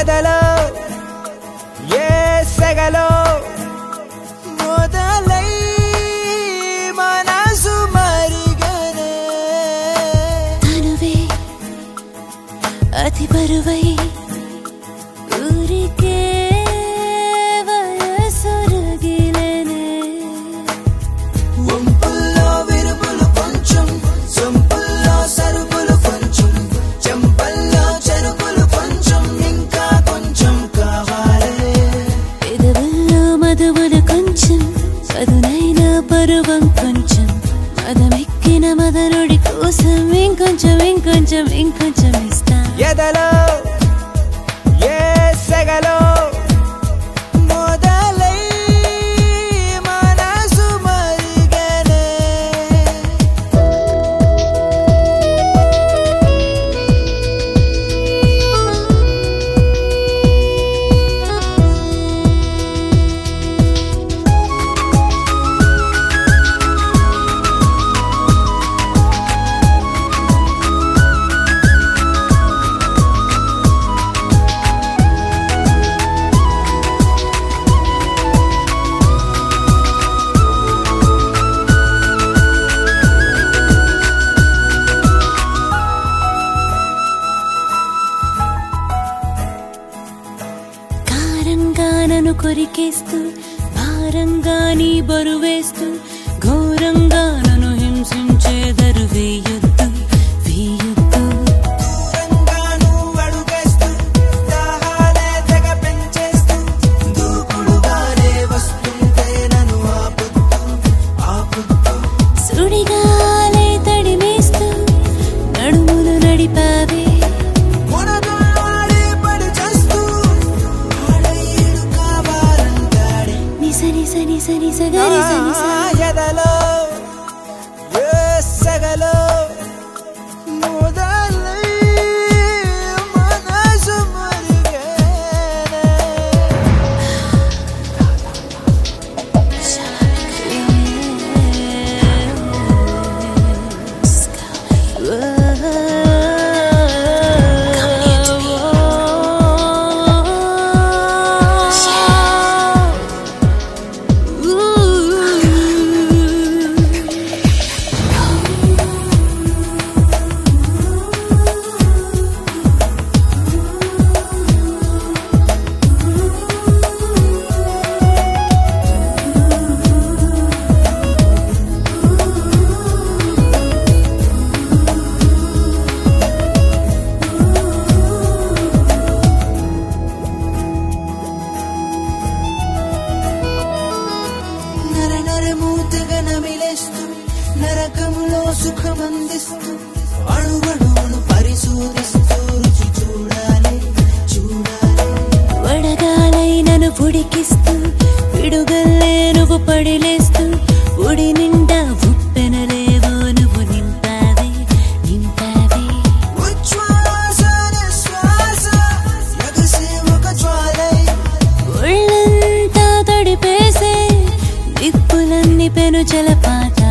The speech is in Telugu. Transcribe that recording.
ఎదలో ఏ సెగలో మొదలై మనసు మరిగనే తనువే అతి బరువై ఊరికే వయసురగిలనే వంపుల్లో విరుపులు కొంచెం సొంపుల్లో సరుకులు కొంచెం చెంపల్లో చెరుకులు కొంచెం ఇంకా కొంచెం కావాలి పెదవుల్లో మధువులు కొంచెం పదునైన పరువం కొంచెం మదమెక్కిన మదనుడి కోసం ఇంకొంచెం ఇంకొంచెం ఇంకొంచెం ఇస్తా ఎదలో ఏ సెగలో మొదలై మనసు మరిగనే నన్ను కొరికేస్తూ భారంగా నీ బరువేస్తూ ఘోరంగా నన్ను హింసించే దరువేయొద్దు వేయొద్దు దూరంగా నువ్వు అడుగేస్తూ దాహాలే తెగ పెంచేస్తూ దూకుడుగానే వస్తుంటే నన్ను ఆపుద్దు సుడిగాలే తడిమేస్తూ నడుములు నడిపావే ఎదలో ఏ సెగలో మొదలై మనసు మరిగనే నరకములో సుఖమందిస్తూ అణువణువును పరిశోధిస్తూ రుచి చూడాలి వడగాలై నన్ను పుడికిస్తూ పిడుగల్లే నువ్వు పడిలేస్తూ ఉడి నిండా ఉప్పెనలేవో నువ్వు నింపావే ఉచ్ఛ్వాస నిశ్వాస ఎగసే ఒక జ్వాలై ఒళ్ళంతా తడిపేసే దిప్పులన్నీ పెను జలపాత